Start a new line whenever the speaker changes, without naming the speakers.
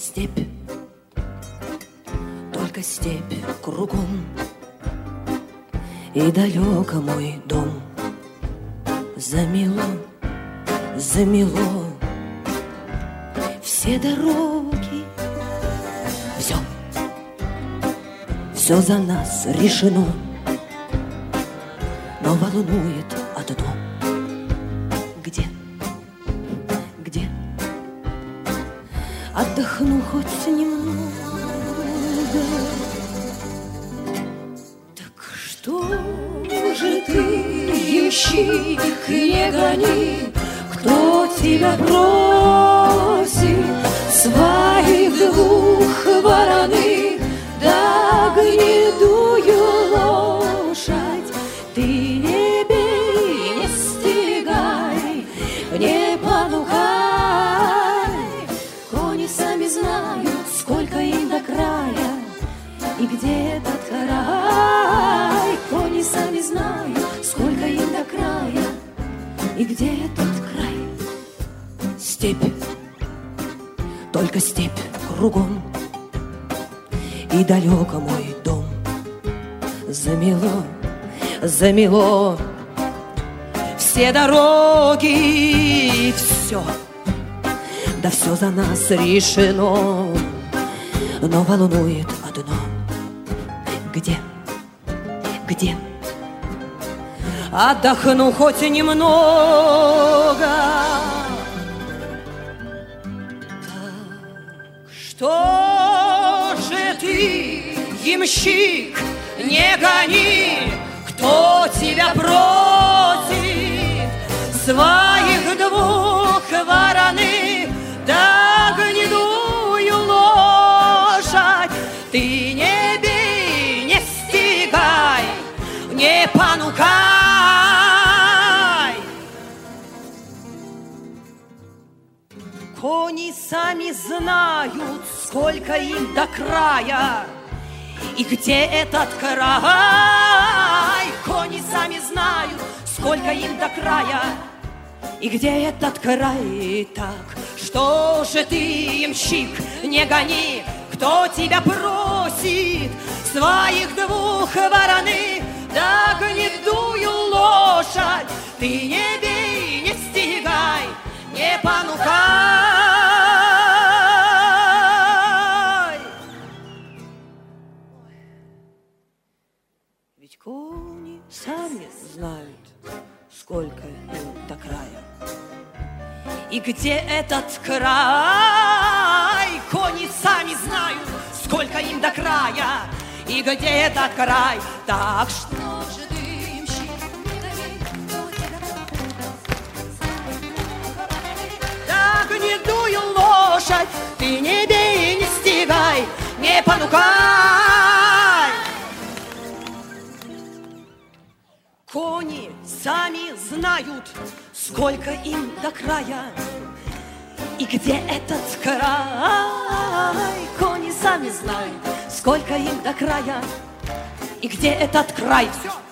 Степь, только степь кругом, и далеко мой дом. Замело, замело все дороги. Все за нас решено, но волнует одно. Где? Отдохну хоть немного. Так что же ты, ямщик, не гони, кто тебя просит своих двух вороных да гнедую лошадь. Ты не бей, не стегай, не понукай. Кони сами знают, сколько им до края и где этот край. Кони сами знают, сколько им до края и где этот край. Степь, только степь кругом, и далеко мой дом. Замело, замело все дороги, все, да все за нас решено, но волнует одно. Где? Отдохну хоть немного. Так что же ты, ямщик, не гони, кто тебя просит своих двух вороных да гнедую лошадь. Ты не бей, не стегай, не понукай. Кони сами знают, сколько им до края и где этот край. Кони сами знают, сколько им до края и где этот край. Так что же ты, ямщик, не гони, кто тебя просит своих двух вороных да гнедую лошадь. Ты не бей, не стегай, не понукай. Ведь кони сами знают, сколько им до края и где этот край. Кони сами знают, сколько им до края и где этот край. Так что же ты, ямщик, не гони, кто тебя да гнедую лошадь. Ты не бей, не стегай, не понукай. Кони сами знают, сколько им до края и где этот край. Кони сами знают, сколько им до края и где этот край. Все.